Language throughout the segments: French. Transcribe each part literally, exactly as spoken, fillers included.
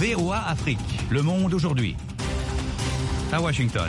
V O A Afrique, Le Monde aujourd'hui. À Washington.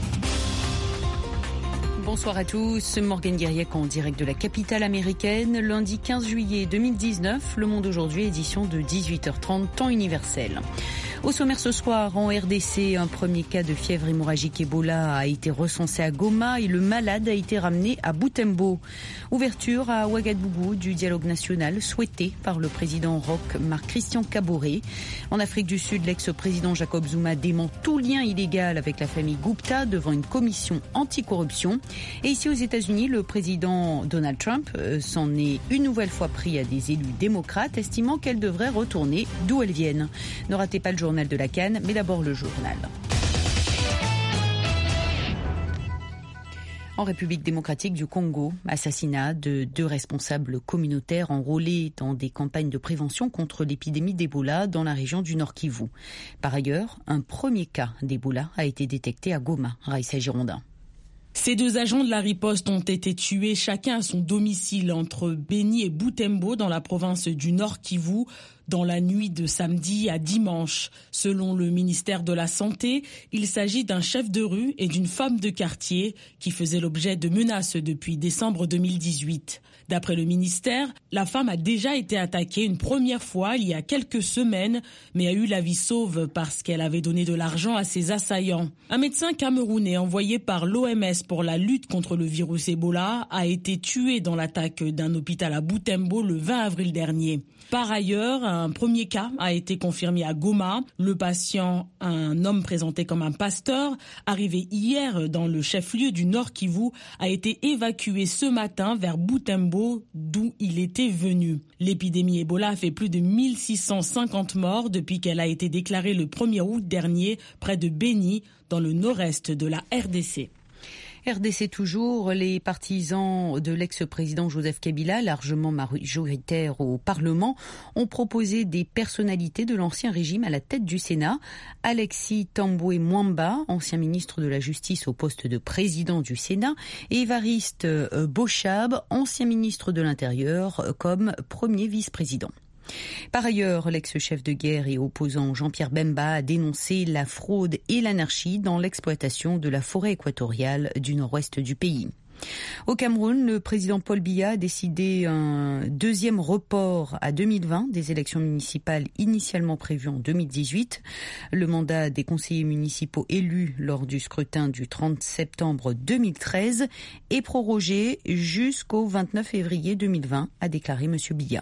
Bonsoir à tous, Morgane Guiriec en direct de la capitale américaine. Lundi quinze juillet deux mille dix-neuf, Le Monde aujourd'hui, édition de dix-huit heures trente, temps universel. Au sommaire ce soir, en R D C, un premier cas de fièvre hémorragique Ebola a été recensé à Goma et le malade a été ramené à Butembo. Ouverture à Ouagadougou du dialogue national souhaité par le président roch Marc-Christian Kaboré. En Afrique du Sud, l'ex-président Jacob Zuma dément tout lien illégal avec la famille Gupta devant une commission anticorruption. Et ici aux États-Unis, le président Donald Trump s'en est une nouvelle fois pris à des élus démocrates, estimant qu'elles devraient retourner d'où elles viennent. Ne ratez pas le journal de la Cannes, mais d'abord le journal. En République démocratique du Congo, assassinat de deux responsables communautaires enrôlés dans des campagnes de prévention contre l'épidémie d'Ebola dans la région du Nord Kivu. Par ailleurs, un premier cas d'Ebola a été détecté à Goma, Raïssa Girondin. Ces deux agents de la riposte ont été tués chacun à son domicile entre Beni et Butembo dans la province du Nord Kivu dans la nuit de samedi à dimanche. Selon le ministère de la Santé, il s'agit d'un chef de rue et d'une femme de quartier qui faisaient l'objet de menaces depuis décembre deux mille dix-huit. D'après le ministère, la femme a déjà été attaquée une première fois il y a quelques semaines, mais a eu la vie sauve parce qu'elle avait donné de l'argent à ses assaillants. Un médecin camerounais envoyé par l'O M S pour la lutte contre le virus Ebola a été tué dans l'attaque d'un hôpital à Butembo le vingt avril dernier. Par ailleurs, un premier cas a été confirmé à Goma. Le patient, un homme présenté comme un pasteur, arrivé hier dans le chef-lieu du Nord Kivu, a été évacué ce matin vers Butembo, d'où il était venu. L'épidémie Ebola a fait plus de mille six cent cinquante morts depuis qu'elle a été déclarée le premier août dernier près de Beni, dans le nord-est de la R D C. R D C toujours, les partisans de l'ex-président Joseph Kabila, largement majoritaires au Parlement, ont proposé des personnalités de l'ancien régime à la tête du Sénat. Alexis Tambwe Mwamba, ancien ministre de la Justice au poste de président du Sénat, et Évariste Bochab, ancien ministre de l'Intérieur, comme premier vice-président. Par ailleurs, l'ex-chef de guerre et opposant Jean-Pierre Bemba a dénoncé la fraude et l'anarchie dans l'exploitation de la forêt équatoriale du nord-ouest du pays. Au Cameroun, le président Paul Biya a décidé un deuxième report à deux mille vingt des élections municipales initialement prévues en deux mille dix-huit. Le mandat des conseillers municipaux élus lors du scrutin du trente septembre deux mille treize est prorogé jusqu'au vingt-neuf février deux mille vingt, a déclaré M. Biya.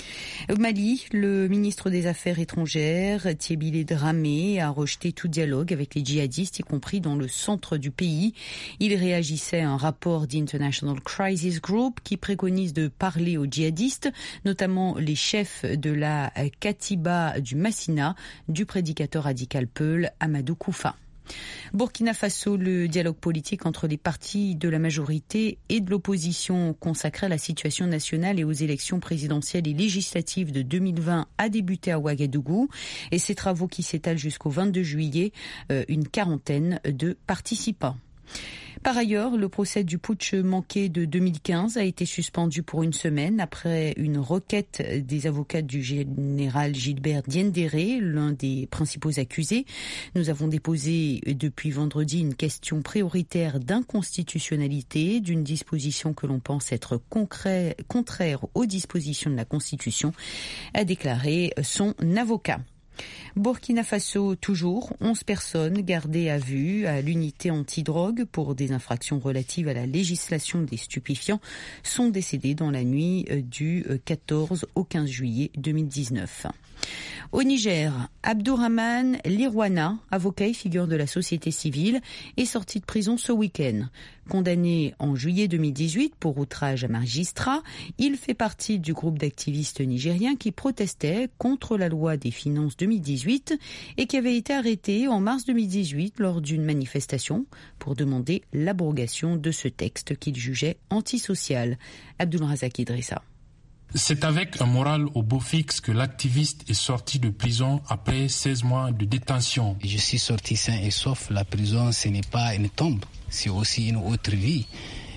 Au Mali, le ministre des Affaires étrangères, Thiébile Dramé, a rejeté tout dialogue avec les djihadistes, y compris dans le centre du pays. Il réagissait à un rapport d'International Crisis Group qui préconise de parler aux djihadistes, notamment les chefs de la Katiba du Massina, du prédicateur radical Peul, Amadou Koufa. Burkina Faso, le dialogue politique entre les partis de la majorité et de l'opposition consacré à la situation nationale et aux élections présidentielles et législatives de deux mille vingt a débuté à Ouagadougou et ces travaux qui s'étalent jusqu'au vingt-deux juillet, euh, une quarantaine de participants. Par ailleurs, le procès du putsch manqué de deux mille quinze a été suspendu pour une semaine après une requête des avocats du général Gilbert Diendéré, l'un des principaux accusés. Nous avons déposé depuis vendredi une question prioritaire d'inconstitutionnalité d'une disposition que l'on pense être concret, contraire aux dispositions de la Constitution, a déclaré son avocat. Burkina Faso, toujours, onze personnes gardées à vue à l'unité antidrogue pour des infractions relatives à la législation des stupéfiants sont décédées dans la nuit du quatorze au quinze juillet deux mille dix-neuf. Au Niger, Abdourahmane Lirwana, avocat et figure de la société civile, est sorti de prison ce week-end. Condamné en juillet deux mille dix-huit pour outrage à magistrat, il fait partie du groupe d'activistes nigériens qui protestaient contre la loi des finances deux mille dix-huit et qui avait été arrêté en mars deux mille dix-huit lors d'une manifestation pour demander l'abrogation de ce texte qu'il jugeait antisocial. Abdulrazak Idrissa. C'est avec un moral au beau fixe que l'activiste est sorti de prison après seize mois de détention. Je suis sorti sain et sauf. La prison, ce n'est pas une tombe, c'est aussi une autre vie.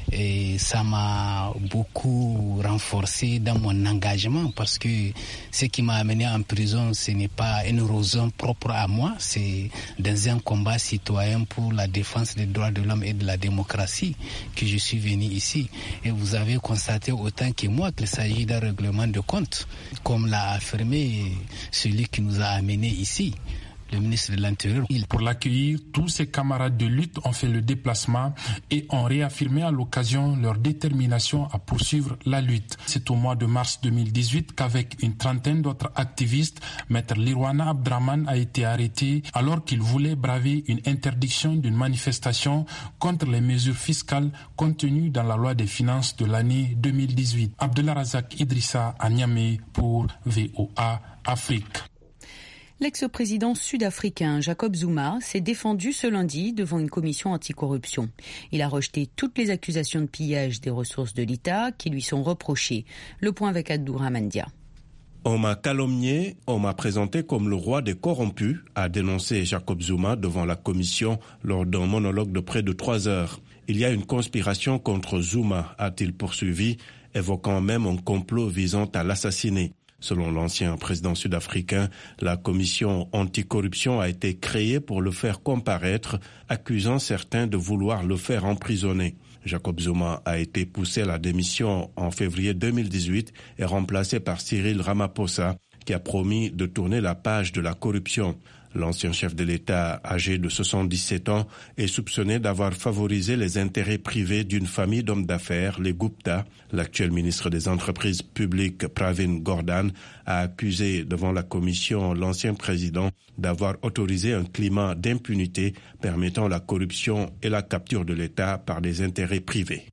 Et ça m'a beaucoup renforcé dans mon engagement parce que ce qui m'a amené en prison, ce n'est pas une raison propre à moi, c'est dans un combat citoyen pour la défense des droits de l'homme et de la démocratie que je suis venu ici. Et vous avez constaté autant que moi qu'il s'agit d'un règlement de compte, comme l'a affirmé celui qui nous a amenés ici, le ministre de l'Intérieur. Pour l'accueillir, tous ses camarades de lutte ont fait le déplacement et ont réaffirmé à l'occasion leur détermination à poursuivre la lutte. C'est au mois de mars deux mille dix-huit qu'avec une trentaine d'autres activistes, Maître Lirwana Abdraman a été arrêté alors qu'il voulait braver une interdiction d'une manifestation contre les mesures fiscales contenues dans la loi des finances de l'année deux mille dix-huit. Abdullah Razak Idrissa à Niamey pour V O A Afrique. L'ex-président sud-africain Jacob Zuma s'est défendu ce lundi devant une commission anticorruption. Il a rejeté toutes les accusations de pillage des ressources de l'État qui lui sont reprochées. Le point avec Abdoura Mandia. On m'a calomnié, on m'a présenté comme le roi des corrompus, a dénoncé Jacob Zuma devant la commission lors d'un monologue de près de trois heures. Il y a une conspiration contre Zuma, a-t-il poursuivi, évoquant même un complot visant à l'assassiner. Selon l'ancien président sud-africain, la commission anticorruption a été créée pour le faire comparaître, accusant certains de vouloir le faire emprisonner. Jacob Zuma a été poussé à la démission en février deux mille dix-huit et remplacé par Cyril Ramaphosa, qui a promis de tourner la page de la corruption. L'ancien chef de l'État, âgé de soixante-dix-sept ans, est soupçonné d'avoir favorisé les intérêts privés d'une famille d'hommes d'affaires, les Gupta. L'actuel ministre des Entreprises publiques, Pravin Gordhan, a accusé devant la commission l'ancien président d'avoir autorisé un climat d'impunité permettant la corruption et la capture de l'État par des intérêts privés.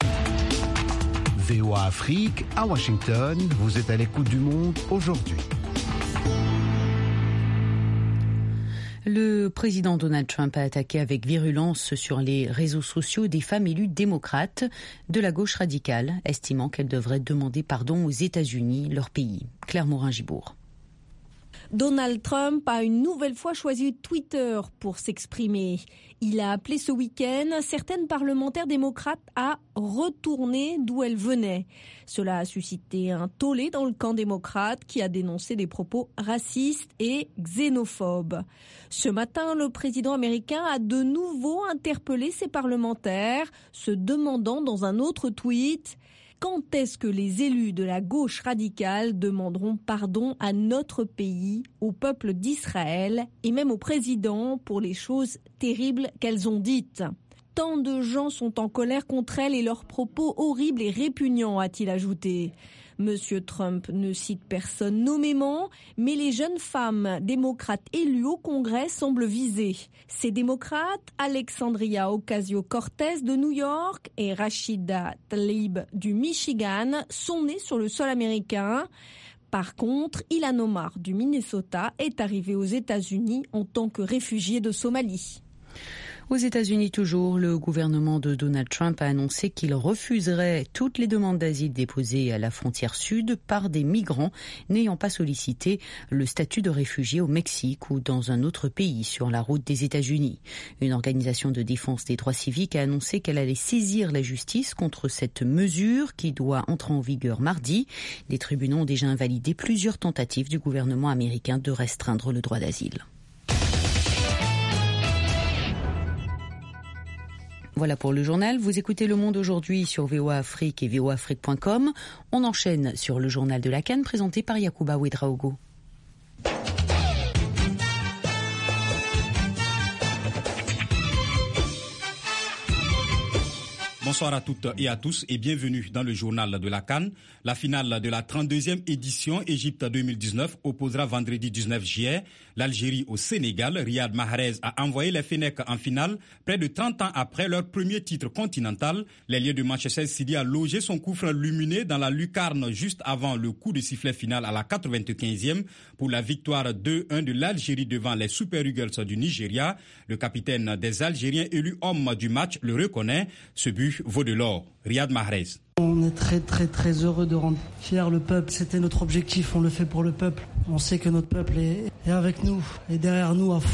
V O A Afrique, à Washington, vous êtes à l'écoute du monde aujourd'hui. Le président Donald Trump a attaqué avec virulence sur les réseaux sociaux des femmes élues démocrates de la gauche radicale, estimant qu'elles devraient demander pardon aux États-Unis, leur pays. Claire Morin-Gibourg. Donald Trump a une nouvelle fois choisi Twitter pour s'exprimer. Il a appelé ce week-end certaines parlementaires démocrates à retourner d'où elles venaient. Cela a suscité un tollé dans le camp démocrate qui a dénoncé des propos racistes et xénophobes. Ce matin, le président américain a de nouveau interpellé ses parlementaires, se demandant dans un autre tweet: quand est-ce que les élus de la gauche radicale demanderont pardon à notre pays, au peuple d'Israël et même au président pour les choses terribles qu'elles ont dites? Tant de gens sont en colère contre elles et leurs propos horribles et répugnants, a-t-il ajouté. Monsieur Trump ne cite personne nommément, mais les jeunes femmes démocrates élues au Congrès semblent visées. Ces démocrates, Alexandria Ocasio-Cortez de New York et Rashida Tlaib du Michigan, sont nées sur le sol américain. Par contre, Ilhan Omar du Minnesota est arrivée aux États-Unis en tant que réfugiée de Somalie. Aux États-Unis toujours, le gouvernement de Donald Trump a annoncé qu'il refuserait toutes les demandes d'asile déposées à la frontière sud par des migrants n'ayant pas sollicité le statut de réfugié au Mexique ou dans un autre pays sur la route des États-Unis. Une organisation de défense des droits civiques a annoncé qu'elle allait saisir la justice contre cette mesure qui doit entrer en vigueur mardi. Les tribunaux ont déjà invalidé plusieurs tentatives du gouvernement américain de restreindre le droit d'asile. Voilà pour le journal. Vous écoutez Le Monde aujourd'hui sur V O A Afrique et V O A Afrique point com. On enchaîne sur le journal de la Cannes présenté par Yacouba Ouedraogo. Bonsoir à toutes et à tous et bienvenue dans le journal de la CAN. La finale de la trente-deuxième édition Égypte deux mille dix-neuf opposera vendredi dix-neuf juillet l'Algérie au Sénégal. Riyad Mahrez a envoyé les Fennecs en finale près de trente ans après leur premier titre continental. L'ailier de Manchester City a logé son coup franc lumineux dans la lucarne juste avant le coup de sifflet final à la quatre-vingt-quinzième pour la victoire deux un de l'Algérie devant les Super Eagles du Nigeria. Le capitaine des Algériens élu homme du match le reconnaît. Ce but vaut de l'or. Riyad Mahrez. On est très très très heureux de rendre fier le peuple. C'était notre objectif, on le fait pour le peuple. On sait que notre peuple est, est avec nous, est derrière nous à fond.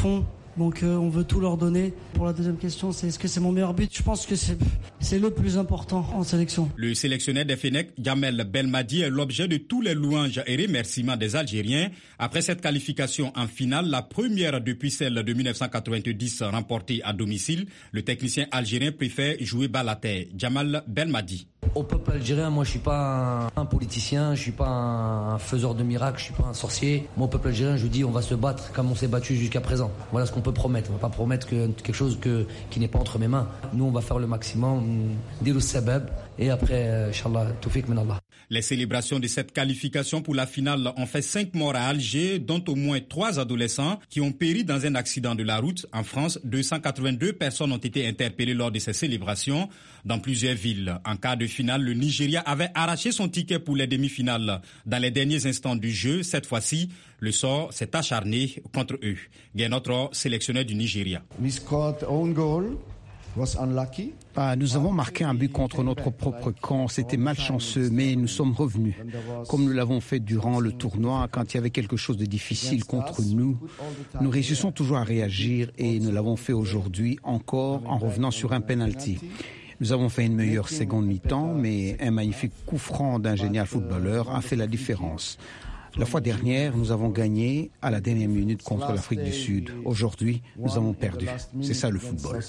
Donc euh, on veut tout leur donner. Pour la deuxième question, c'est est-ce que c'est mon meilleur but ? Je pense que c'est, c'est le plus important en sélection. Le sélectionneur des Fennecs, Djamel Belmadi, est l'objet de tous les louanges et remerciements des Algériens. Après cette qualification en finale, la première depuis celle de dix-neuf cent quatre-vingt-dix remportée à domicile, le technicien algérien préfère jouer balle à terre. Djamel Belmadi. Au peuple algérien, moi je suis pas un, un politicien, je suis pas un, un faiseur de miracles, je suis pas un sorcier. Moi au peuple algérien, je lui dis on va se battre comme on s'est battu jusqu'à présent. Voilà ce qu'on peut promettre. On va pas promettre que, quelque chose que, qui n'est pas entre mes mains. Nous on va faire le maximum, dire le sabab et après, Inch'Allah, tawfiq min Allah. Les célébrations de cette qualification pour la finale ont fait cinq morts à Alger, dont au moins trois adolescents qui ont péri dans un accident de la route. En France, deux cent quatre-vingt-deux personnes ont été interpellées lors de ces célébrations dans plusieurs villes. En quart de finale, le Nigeria avait arraché son ticket pour les demi-finales. Dans les derniers instants du jeu, cette fois-ci, le sort s'est acharné contre eux. Guénotre, sélectionneur du Nigeria. We scored own goal. Ah, nous avons marqué un but contre notre propre camp. C'était malchanceux, mais nous sommes revenus. Comme nous l'avons fait durant le tournoi, quand il y avait quelque chose de difficile contre nous, nous réussissons toujours à réagir et nous l'avons fait aujourd'hui encore en revenant sur un penalty. Nous avons fait une meilleure seconde mi-temps, mais un magnifique coup franc d'un génial footballeur a fait la différence. La fois dernière, nous avons gagné à la dernière minute contre l'Afrique du Sud. Aujourd'hui, nous avons perdu. C'est ça le football.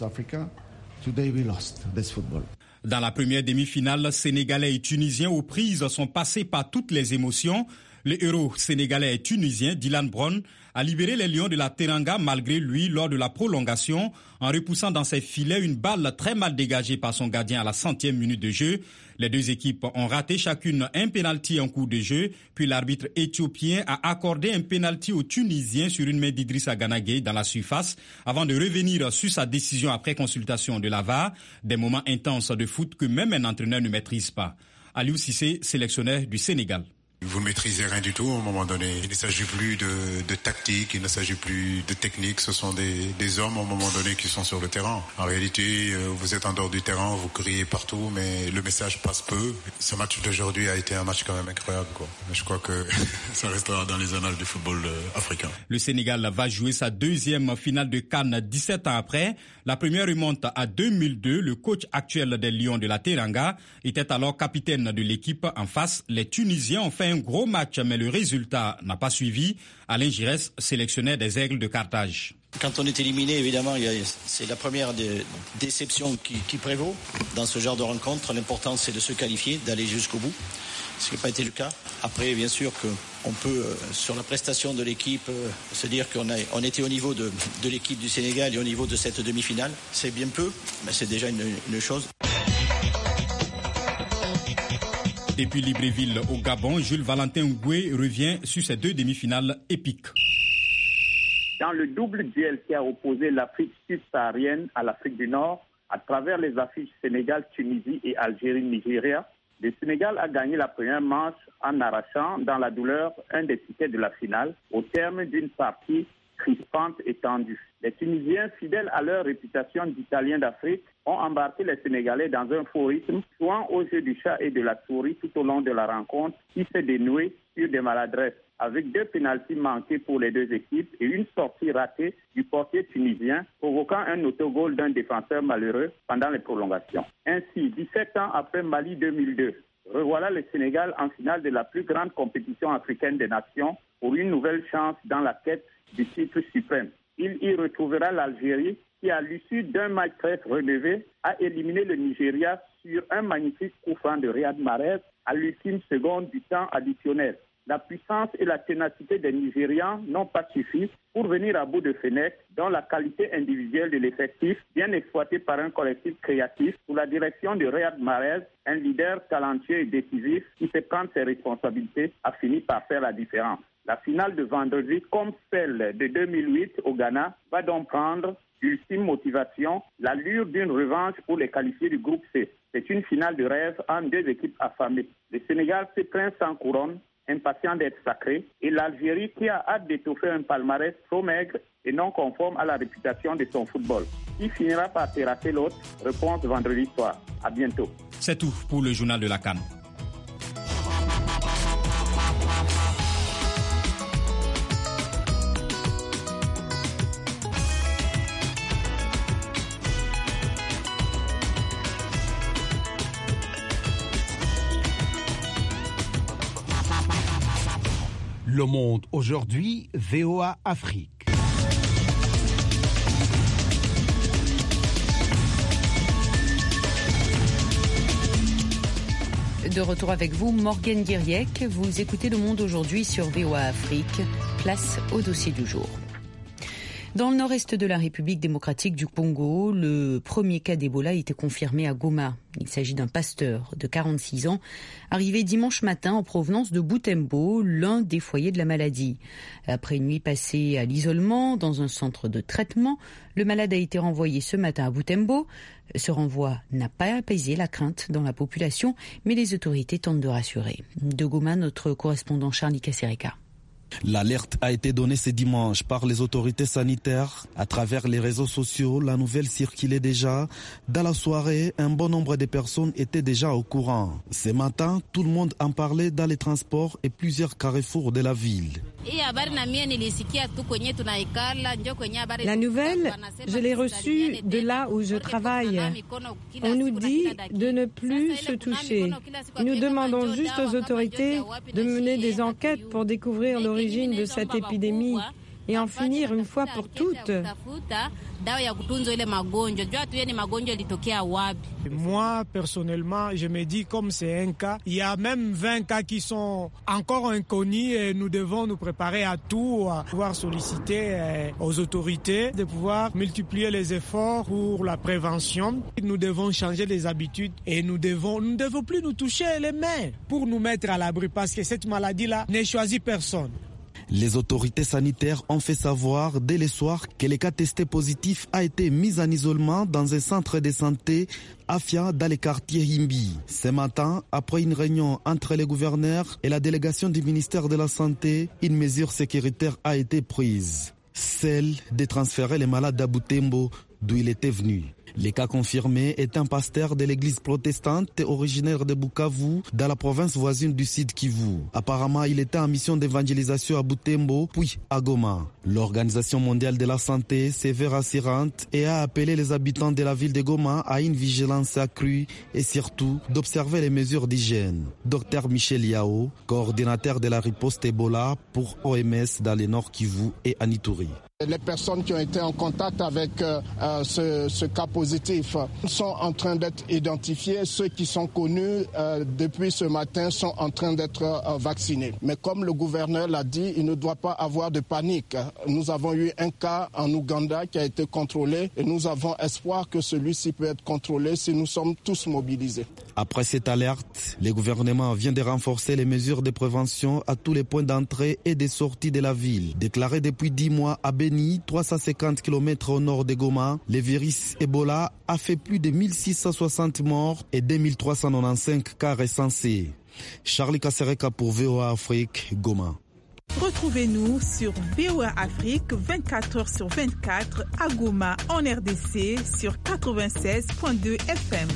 Dans la première demi-finale, Sénégalais et Tunisiens aux prises sont passés par toutes les émotions. Le héros sénégalais et tunisien Dylan Brown a libéré les Lions de la Teranga malgré lui lors de la prolongation en repoussant dans ses filets une balle très mal dégagée par son gardien à la centième minute de jeu. Les deux équipes ont raté chacune un pénalty en cours de jeu, puis l'arbitre éthiopien a accordé un pénalty aux Tunisiens sur une main d'Idrissa Gana Gueye dans la surface avant de revenir sur sa décision après consultation de la V A R. Des moments intenses de foot que même un entraîneur ne maîtrise pas. Aliou Cissé, sélectionneur du Sénégal. Vous ne maîtrisez rien du tout à un moment donné. Il ne s'agit plus de, de tactique, il ne s'agit plus de technique. Ce sont des, des hommes à un moment donné qui sont sur le terrain. En réalité, vous êtes en dehors du terrain, vous criez partout, mais le message passe peu. Ce match d'aujourd'hui a été un match quand même incroyable, quoi. Je crois que ça restera dans les annales du football africain. Le Sénégal va jouer sa deuxième finale de CAN dix-sept ans après. La première remonte à deux mille deux. Le coach actuel des Lions de la Teranga était alors capitaine de l'équipe. En face, les Tunisiens ont fait un gros match, mais le résultat n'a pas suivi. Alain Giresse, sélectionneur des Aigles de Carthage. Quand on est éliminé, évidemment, il y a, c'est la première des déceptions qui, qui prévaut dans ce genre de rencontre. L'important, c'est de se qualifier, d'aller jusqu'au bout, ce qui n'a pas été le cas. Après, bien sûr, qu'on peut, euh, sur la prestation de l'équipe, euh, se dire qu'on a, on était au niveau de, de l'équipe du Sénégal et au niveau de cette demi-finale. C'est bien peu, mais c'est déjà une, une chose. Depuis Libreville au Gabon, Jules Valentin Ngoué revient sur ces deux demi-finales épiques. Dans le double duel qui a opposé l'Afrique subsaharienne à l'Afrique du Nord, à travers les affiches Sénégal, Tunisie et Algérie, Nigeria, le Sénégal a gagné la première manche en arrachant dans la douleur un des tickets de la finale au terme d'une partie crispante et tendue. Les Tunisiens, fidèles à leur réputation d'Italiens d'Afrique, ont embarqué les Sénégalais dans un faux rythme, jouant au jeu du chat et de la souris tout au long de la rencontre, qui s'est dénouée sur des maladresses, avec deux pénaltys manqués pour les deux équipes et une sortie ratée du portier tunisien, provoquant un autogol d'un défenseur malheureux pendant les prolongations. Ainsi, dix-sept ans après Mali deux mille deux, revoilà le Sénégal en finale de la plus grande compétition africaine des nations pour une nouvelle chance dans la quête du titre suprême. Il y retrouvera l'Algérie qui, à l'issue d'un match très relevé, a éliminé le Nigeria sur un magnifique coup franc de Riyad Mahrez à l'ultime seconde du temps additionnel. La puissance et la ténacité des Nigérians n'ont pas suffi pour venir à bout de Fenech, dont la qualité individuelle de l'effectif, bien exploitée par un collectif créatif, sous la direction de Riyad Mahrez, un leader talentueux et décisif qui sait prendre ses responsabilités, a fini par faire la différence. La finale de vendredi, comme celle de deux mille huit au Ghana, va donc prendre l'ultime motivation, l'allure d'une revanche pour les qualifiés du groupe C. C'est une finale de rêve entre deux équipes affamées. Le Sénégal s'étreint sans couronne, impatient d'être sacré, et l'Algérie qui a hâte d'étoffer un palmarès trop maigre et non conforme à la réputation de son football. Qui finira par terrasser l'autre? Réponse vendredi soir. À bientôt. C'est tout pour le journal de la CAN. Le Monde aujourd'hui, V O A Afrique. De retour avec vous, Morgane Guiriec. Vous écoutez Le Monde aujourd'hui sur V O A Afrique. Place au dossier du jour. Dans le nord-est de la République démocratique du Congo, le premier cas d'Ebola a été confirmé à Goma. Il s'agit d'un pasteur de quarante-six ans, arrivé dimanche matin en provenance de Butembo, l'un des foyers de la maladie. Après une nuit passée à l'isolement dans un centre de traitement, le malade a été renvoyé ce matin à Butembo. Ce renvoi n'a pas apaisé la crainte dans la population, mais les autorités tentent de rassurer. De Goma, notre correspondant Charlie Kasereka. L'alerte a été donnée ce dimanche par les autorités sanitaires. À travers les réseaux sociaux, la nouvelle circulait déjà. Dans la soirée, un bon nombre de personnes étaient déjà au courant. Ce matin, tout le monde en parlait dans les transports et plusieurs carrefours de la ville. La nouvelle, je l'ai reçue de là où je travaille. On nous dit de ne plus se toucher. Nous demandons juste aux autorités de mener des enquêtes pour découvrir l'origine de cette épidémie et en finir une fois pour toutes. Moi, personnellement, je me dis comme c'est un cas, il y a même vingt cas qui sont encore inconnus et nous devons nous préparer à tout, à pouvoir solliciter aux autorités, de pouvoir multiplier les efforts pour la prévention. Nous devons changer les habitudes et nous devons, nous ne devons plus nous toucher les mains pour nous mettre à l'abri parce que cette maladie-là ne choisit personne. Les autorités sanitaires ont fait savoir dès le soir que le cas testé positif a été mis en isolement dans un centre de santé Afia dans le quartier Himbi. Ce matin, après une réunion entre les gouverneurs et la délégation du ministère de la Santé, une mesure sécuritaire a été prise. Celle de transférer les malades à Butembo, d'où il était venu. Le cas confirmé est un pasteur de l'église protestante originaire de Bukavu, dans la province voisine du Sud Kivu. Apparemment, il était en mission d'évangélisation à Butembo, puis à Goma. L'Organisation mondiale de la santé s'est vue rassurante et a appelé les habitants de la ville de Goma à une vigilance accrue et surtout d'observer les mesures d'hygiène. Docteur Michel Yao, coordinateur de la riposte Ebola pour O M S dans le Nord Kivu et à Ituri. Les personnes qui ont été en contact avec euh, ce, ce cas positif sont en train d'être identifiées. Ceux qui sont connus euh, depuis ce matin sont en train d'être euh, vaccinés. Mais comme le gouverneur l'a dit, il ne doit pas avoir de panique. Nous avons eu un cas en Ouganda qui a été contrôlé et nous avons espoir que celui-ci peut être contrôlé si nous sommes tous mobilisés. Après cette alerte, le gouvernement vient de renforcer les mesures de prévention à tous les points d'entrée et de sortie de la ville. Déclaré depuis dix mois à Beni, trois cent cinquante kilomètres au nord de Goma, le virus Ebola a fait plus de mille six cent soixante morts et deux mille trois cent quatre-vingt-quinze cas recensés. Charlie Kasereka pour V O A Afrique, Goma. Retrouvez-nous sur V O A Afrique vingt-quatre heures sur vingt-quatre à Goma en R D C sur quatre-vingt-seize virgule deux F M.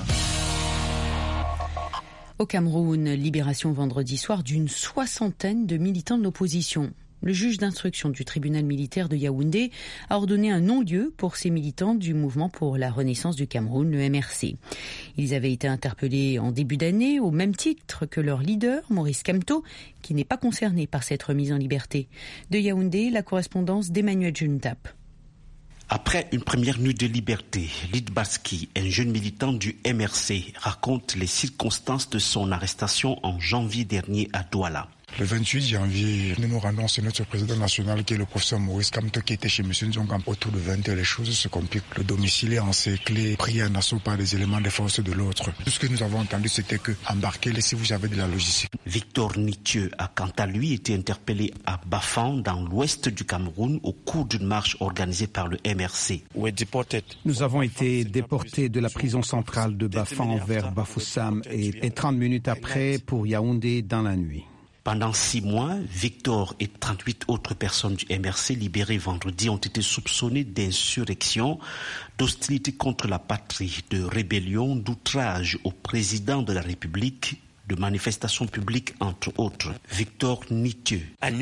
Au Cameroun, libération vendredi soir d'une soixantaine de militants de l'opposition. Le juge d'instruction du tribunal militaire de Yaoundé a ordonné un non-lieu pour ces militants du mouvement pour la renaissance du Cameroun, le M R C. Ils avaient été interpellés en début d'année au même titre que leur leader, Maurice Kamto, qui n'est pas concerné par cette remise en liberté. De Yaoundé, la correspondance d'Emmanuel Juntap. Après une première nuit de liberté, Lyd Baski, un jeune militant du M R C, raconte les circonstances de son arrestation en janvier dernier à Douala. Le vingt-huit janvier, nous nous rendons chez notre président national qui est le professeur Maurice Kamto qui était chez M. Nzongam autour de vingt heures. Les choses se compliquent. Le domicile est encerclé, pris en assaut par des éléments de force de l'autre. Tout ce que nous avons entendu, c'était que embarquez-les si vous avez de la logistique. Victor Nitieux a quant à lui été interpellé à Bafang, dans l'ouest du Cameroun, au cours d'une marche organisée par le M R C. Nous avons été déportés de la prison centrale de Bafang vers Bafoussam et, et trente minutes après pour Yaoundé dans la nuit. Pendant six mois, Victor et trente-huit autres personnes du M R C libérées vendredi ont été soupçonnées d'insurrection, d'hostilité contre la patrie, de rébellion, d'outrage au président de la République de manifestations publiques, entre autres. Victor Nitieux.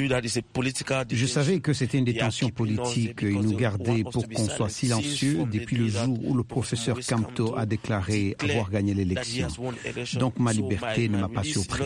Je savais que c'était une détention politique. Ils nous gardaient pour qu'on soit silencieux depuis le jour où le professeur Kamto a déclaré avoir gagné l'élection. Donc ma liberté ne m'a pas surpris.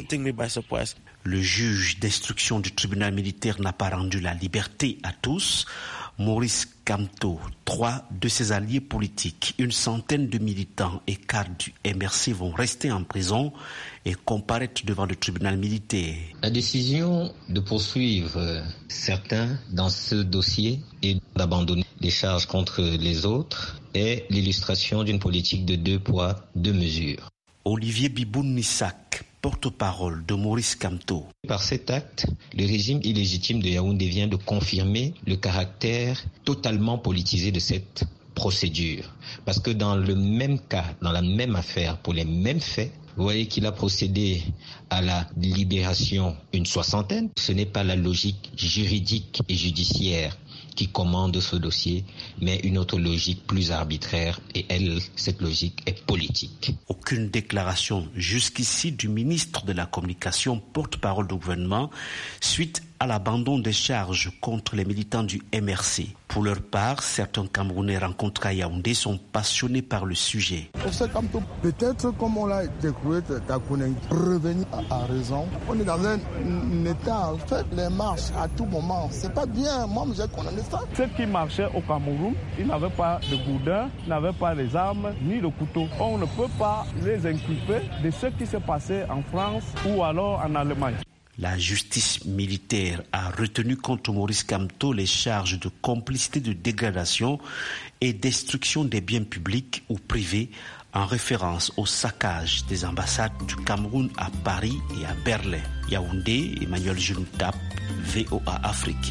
Le juge d'instruction du tribunal militaire n'a pas rendu la liberté à tous. Maurice Kamto, trois de ses alliés politiques, une centaine de militants et cadres du M R C vont rester en prison et comparaître devant le tribunal militaire. La décision de poursuivre certains dans ce dossier et d'abandonner les charges contre les autres est l'illustration d'une politique de deux poids, deux mesures. Olivier Biboun-Nissak, porte-parole de Maurice Kamto. Par cet acte, le régime illégitime de Yaoundé vient de confirmer le caractère totalement politisé de cette procédure. Parce que dans le même cas, dans la même affaire, pour les mêmes faits, vous voyez qu'il a procédé à la libération une soixantaine. Ce n'est pas la logique juridique et judiciaire qui commande ce dossier, mais une autre logique plus arbitraire, et elle, cette logique est politique. Aucune déclaration jusqu'ici du ministre de la Communication, porte-parole du gouvernement, suite à l'abandon des charges contre les militants du M R C. Pour leur part, certains Camerounais rencontrés à Yaoundé sont passionnés par le sujet. Peut-être comme on l'a découvert, revenir à raison. On est dans un état, en fait, les marches à tout moment. C'est pas bien, moi j'ai condamné ça. Ceux qui marchaient au Cameroun, ils n'avaient pas de gourdin, ils n'avaient pas les armes, ni le couteau. On ne peut pas les inculper de ce qui s'est passé en France ou alors en Allemagne. La justice militaire a retenu contre Maurice Kamto les charges de complicité de dégradation et destruction des biens publics ou privés en référence au saccage des ambassades du Cameroun à Paris et à Berlin. Yaoundé, Emmanuel Juntap, V O A Afrique.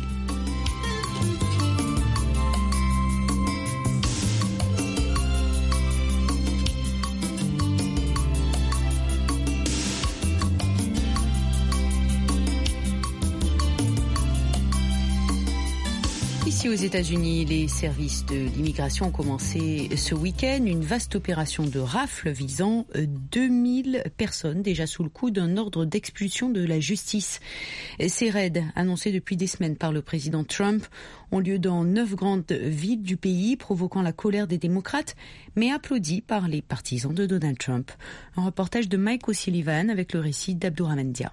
Ici aux États-Unis, les services de l'immigration ont commencé ce week-end une vaste opération de rafle visant deux mille personnes déjà sous le coup d'un ordre d'expulsion de la justice. Ces raids, annoncés depuis des semaines par le président Trump, ont lieu dans neuf grandes villes du pays, provoquant la colère des démocrates, mais applaudis par les partisans de Donald Trump. Un reportage de Mike O'Sullivan avec le récit d'Abdourahmane Dia.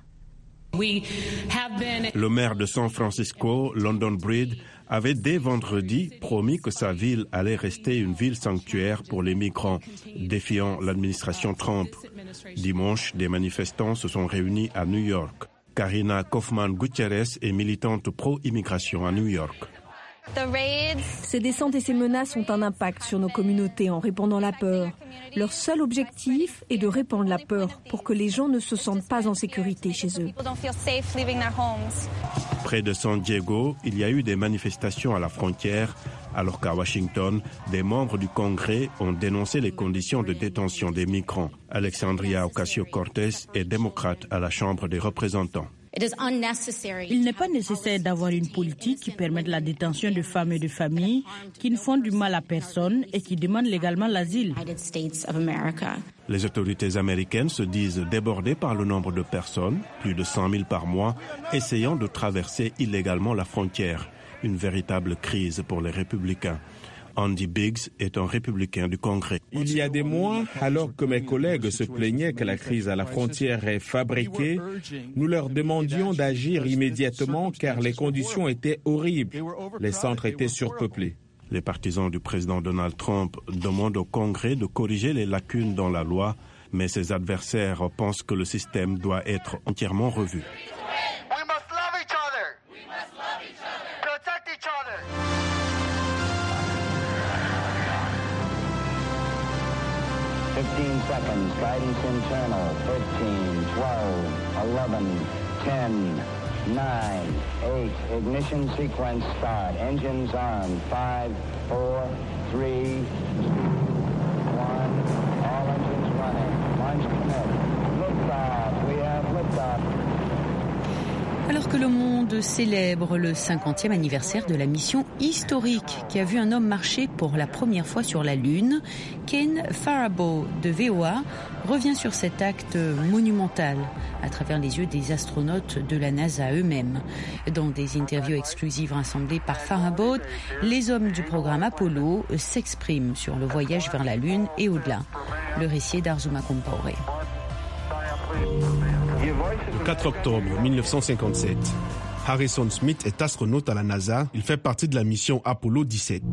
Le maire de San Francisco, London Breed, avait dès vendredi promis que sa ville allait rester une ville sanctuaire pour les migrants, défiant l'administration Trump. Dimanche, des manifestants se sont réunis à New York. Karina Kaufman-Gutierrez est militante pro-immigration à New York. Ces descentes et ces menaces ont un impact sur nos communautés en répandant la peur. Leur seul objectif est de répandre la peur pour que les gens ne se sentent pas en sécurité chez eux. Près de San Diego, il y a eu des manifestations à la frontière, alors qu'à Washington, des membres du Congrès ont dénoncé les conditions de détention des migrants. Alexandria Ocasio-Cortez est démocrate à la Chambre des représentants. Il n'est pas nécessaire d'avoir une politique qui permette la détention de femmes et de familles qui ne font du mal à personne et qui demandent légalement l'asile. Les autorités américaines se disent débordées par le nombre de personnes, plus de cent mille par mois, essayant de traverser illégalement la frontière. Une véritable crise pour les républicains. Andy Biggs est un républicain du Congrès. Il y a des mois, alors que mes collègues se plaignaient que la crise à la frontière est fabriquée, nous leur demandions d'agir immédiatement car les conditions étaient horribles. Les centres étaient surpeuplés. Les partisans du président Donald Trump demandent au Congrès de corriger les lacunes dans la loi, mais ses adversaires pensent que le système doit être entièrement revu. fifteen seconds, guidance internal, thirteen, twelve, eleven, ten, nine, eight, ignition sequence start, engines on, five, four, three, one, all engines running, launch commit, liftoff, we have liftoff. Alors que le monde célèbre le cinquantième anniversaire de la mission historique qui a vu un homme marcher pour la première fois sur la Lune, Ken Farabaugh de V O A revient sur cet acte monumental à travers les yeux des astronautes de la NASA eux-mêmes. Dans des interviews exclusives rassemblées par Farabaugh, les hommes du programme Apollo s'expriment sur le voyage vers la Lune et au-delà. Le récit d'Arzuma Compaoré. Le quatre octobre mille neuf cent cinquante-sept, Harrison Smith est astronaute à la NASA. Il fait partie de la mission Apollo dix-sept.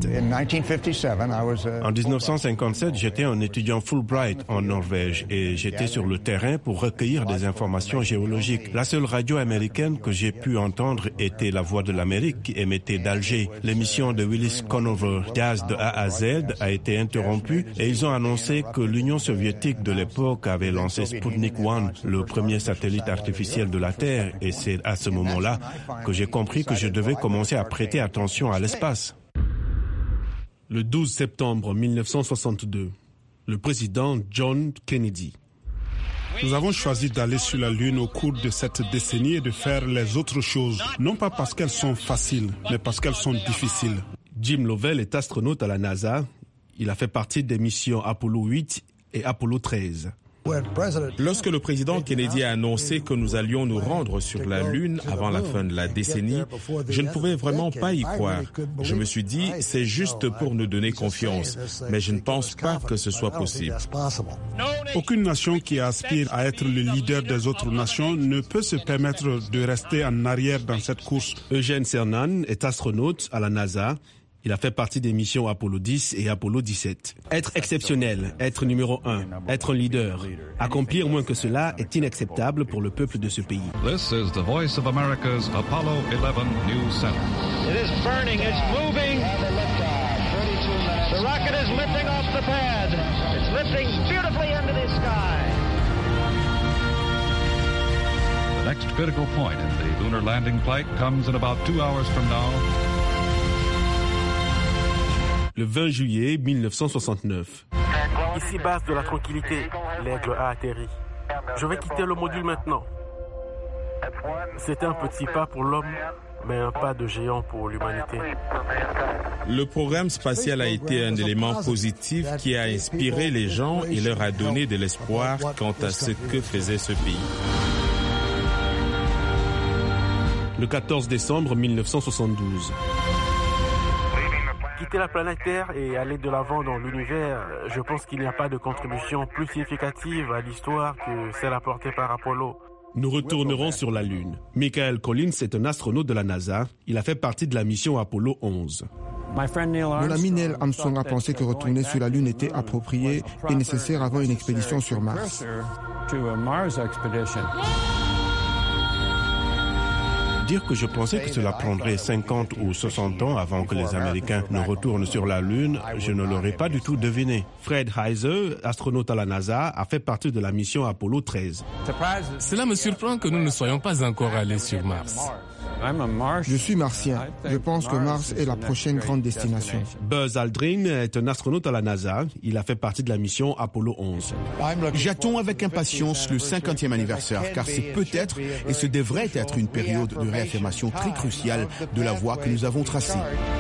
En dix-neuf cent cinquante-sept, j'étais un étudiant Fulbright en Norvège et j'étais sur le terrain pour recueillir des informations géologiques. La seule radio américaine que j'ai pu entendre était La Voix de l'Amérique qui émettait d'Alger. L'émission de Willis Conover, Jazz de A à Z, a été interrompue et ils ont annoncé que l'Union soviétique de l'époque avait lancé Sputnik un, le premier satellite artificiel de la Terre, et c'est à ce moment-là que j'ai compris que je devais commencer à prêter attention à l'espace. Le douze septembre mille neuf cent soixante-deux, le président John Kennedy. Nous avons choisi d'aller sur la Lune au cours de cette décennie et de faire les autres choses, non pas parce qu'elles sont faciles, mais parce qu'elles sont difficiles. Jim Lovell est astronaute à la NASA. Il a fait partie des missions Apollo huit et Apollo treize. Lorsque le président Kennedy a annoncé que nous allions nous rendre sur la Lune avant la fin de la décennie, je ne pouvais vraiment pas y croire. Je me suis dit, c'est juste pour nous donner confiance, mais je ne pense pas que ce soit possible. Aucune nation qui aspire à être le leader des autres nations ne peut se permettre de rester en arrière dans cette course. Eugène Cernan est astronaute à la NASA. Il a fait partie des missions Apollo dix et Apollo dix-sept. Être exceptionnel, être numéro un, être un leader. Accomplir moins que cela est inacceptable pour le peuple de ce pays. This is the voice of America's Apollo eleven News Center. It is burning, it's moving. The rocket is lifting off the pad. It's lifting beautifully into the sky. The next critical point in the lunar landing flight comes in about two hours from now. Le vingt juillet mille neuf cent soixante-neuf. Ici, base de la tranquillité, l'aigle a atterri. Je vais quitter le module maintenant. C'était un petit pas pour l'homme, mais un pas de géant pour l'humanité. Le programme spatial a été un élément positif qui a inspiré les gens et leur a donné de l'espoir quant à ce que faisait ce pays. Le quatorze décembre mille neuf cent soixante-douze. Quitter la planète Terre et aller de l'avant dans l'univers, je pense qu'il n'y a pas de contribution plus significative à l'histoire que celle apportée par Apollo. Nous retournerons sur la Lune. Michael Collins est un astronaute de la NASA. Il a fait partie de la mission Apollo onze. Mon ami Neil Armstrong a pensé que retourner sur la Lune était approprié et nécessaire avant une expédition sur Mars. Dire que je pensais que cela prendrait cinquante ou soixante ans avant que les Américains ne retournent sur la Lune, je ne l'aurais pas du tout deviné. Fred Heiser, astronaute à la NASA, a fait partie de la mission Apollo treize. Cela me surprend que nous ne soyons pas encore allés sur Mars. Je suis martien. Je pense que Mars est la prochaine grande destination. Buzz Aldrin est un astronaute à la NASA. Il a fait partie de la mission Apollo onze. J'attends avec impatience le cinquantième anniversaire, car c'est peut-être, et ce devrait être une période de réaffirmation très cruciale de la voie que nous avons tracée.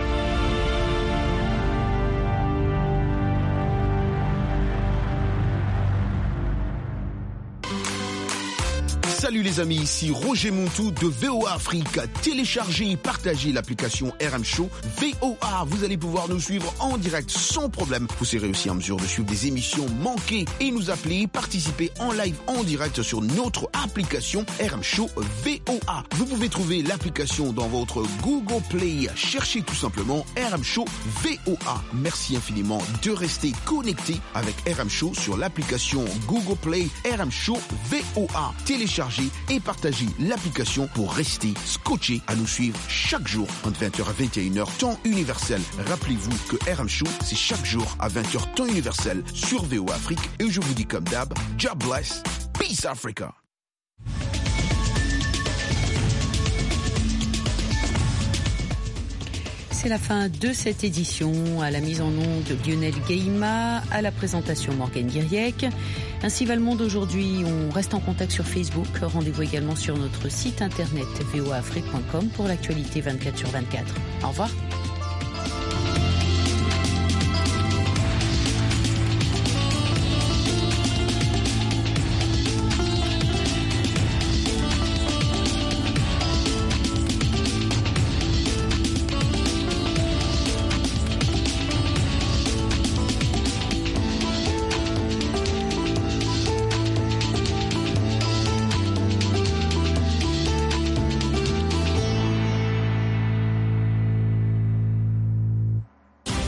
Salut les amis, ici Roger Montou de V O A Afrique. Téléchargez et partagez l'application R M Show V O A. Vous allez pouvoir nous suivre en direct sans problème. Vous serez aussi en mesure de suivre des émissions manquées et nous appeler, participer en live en direct sur notre application R M Show V O A. Vous pouvez trouver l'application dans votre Google Play. Cherchez tout simplement R M Show V O A. Merci infiniment de rester connecté avec R M Show sur l'application Google Play R M Show V O A. Téléchargez et partagez l'application pour rester scotché à nous suivre chaque jour entre vingt heures à vingt et une heures temps universel. Rappelez-vous que R M Show, c'est chaque jour à vingt heures temps universel sur V O A Afrique. Et je vous dis comme d'hab, God bless, peace Africa. C'est la fin de cette édition. À la mise en onde, Lionel Guéima, à la présentation, Morgane Guiriec. Ainsi va le monde aujourd'hui. On reste en contact sur Facebook. Rendez-vous également sur notre site internet v o a afrique point com pour l'actualité vingt-quatre sur vingt-quatre. Au revoir.